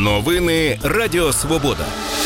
Новини Радіо Свобода.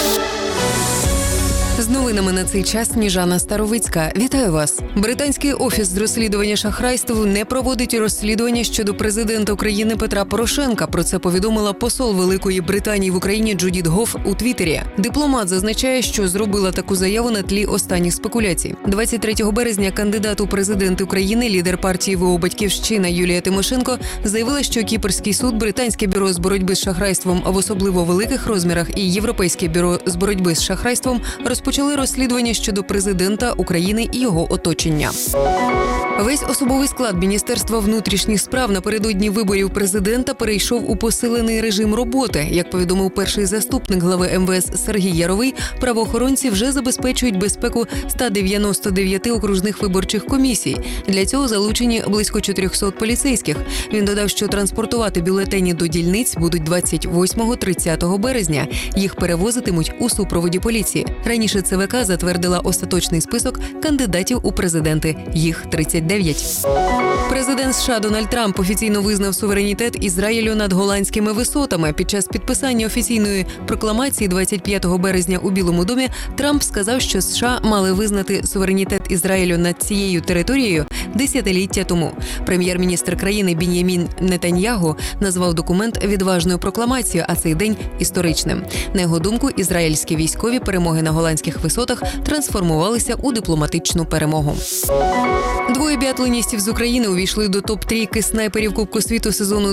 З новинами на цей час Сніжана Старовицька. Вітаю вас. Британський офіс з розслідування шахрайств не проводить розслідування щодо президента України Петра Порошенка. Про це повідомила посол Великої Британії в Україні Джудіт Гофф у Твіттері. Дипломат зазначає, що зробила таку заяву на тлі останніх спекуляцій. 23 березня кандидат у президенти України, лідер партії ВО «Батьківщина» Юлія Тимошенко заявила, що Кіпрський суд, Британське бюро з боротьби з шахрайством в особливо великих розмірах і Європейське бюро з боротьби з шахрайством розпочали розслідування щодо президента України і його оточення. Весь особовий склад Міністерства внутрішніх справ напередодні виборів президента перейшов у посилений режим роботи. Як повідомив перший заступник глави МВС Сергій Яровий, правоохоронці вже забезпечують безпеку 199 окружних виборчих комісій. Для цього залучені близько 400 поліцейських. Він додав, що транспортувати бюлетені до дільниць будуть 28-30 березня. Їх перевозитимуть у супроводі поліції. Раніше ЦВК затвердила остаточний список кандидатів у президенти. Їх 39. Президент США Дональд Трамп офіційно визнав суверенітет Ізраїлю над Голландськими висотами. Під час підписання офіційної прокламації 25 березня у Білому домі Трамп сказав, що США мали визнати суверенітет Ізраїлю над цією територією десятиліття тому. Прем'єр-міністр країни Бін'ямін Нетаньягу назвав документ відважною прокламацією, а цей день – історичним. На його думку, ізраїльські військові перемоги на голландських висотах трансформувалися у дипломатичну перемогу. Двоє біатлоністів з України увійшли до топ-трійки снайперів Кубку світу сезону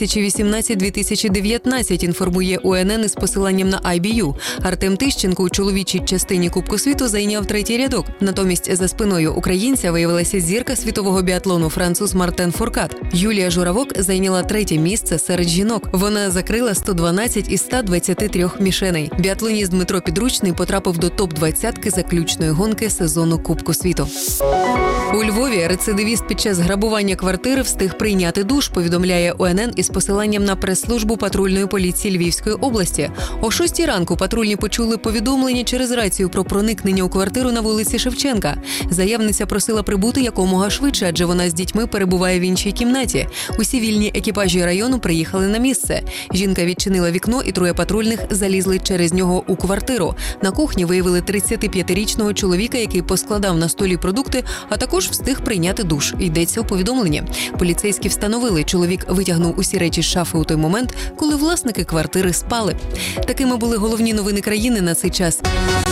2018-2019, інформує УНН із посиланням на IBU. Артем Тищенко у чоловічій частині Кубку світу зайняв третій рядок. Натомість за спиною українця виявилася зірка світового біатлону француз Мартен Фуркат. Юлія Журавок зайняла третє місце серед жінок. Вона закрила 112 із 123 мішеней. Біатлоніст Дмитро Підручний потрапив до топ-20 заключної гонки сезону Кубку світу. У Львові рецидивіст під час грабування квартири встиг прийняти душ, повідомляє УНН із посиланням на прес-службу патрульної поліції Львівської області. О 6 ранку патрульні почули повідомлення через рацію про проникнення у квартиру на вулиці Шевченка. Заявниця просила прибути якомога швидше, адже вона з дітьми перебуває в іншій кімнаті. Усі вільні екіпажі району приїхали на місце. Жінка відчинила вікно, і троє патрульних залізли через нього у квартиру. На кухні виявили 35-річного чоловіка, який поскладав на столі продукти, а також встиг прийняти душ. Йдеться у повідомленні. Поліцейські встановили, чоловік витягнув усі речі з шафи у той момент, коли власники квартири спали. Такими були головні новини країни на цей час.